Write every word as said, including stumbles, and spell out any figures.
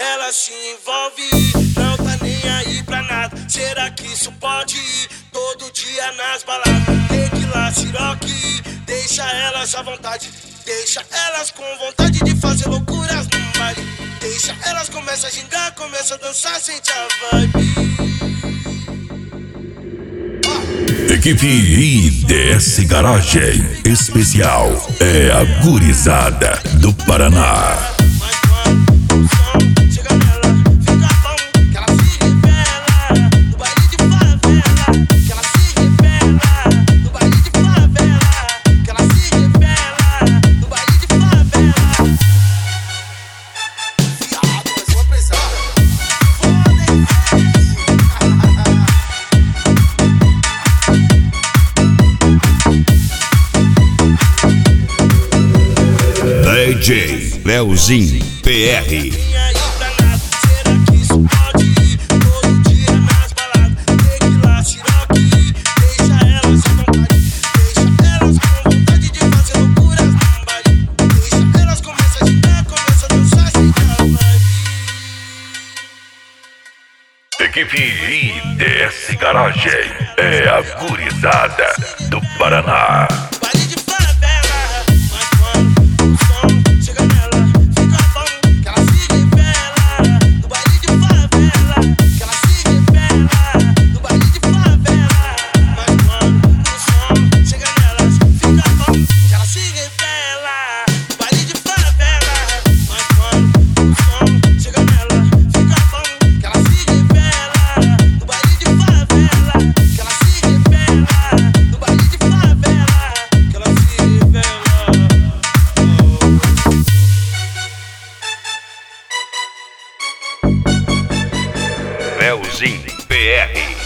ela se envolve, não tá nem aí pra nada. Será que isso pode ir todo dia nas baladas? Tequila, siroque, deixa elas à vontade. Deixa elas com vontade de fazer loucuras no baile. Deixa elas começam a gingar, começam a dançar, sente a vibe. Equipe I D S Garagem especial é a gurizada do Paraná. D J Leozinho P R. Equipe I D S Garagem é a gurizada do Paraná. Leozinho P R.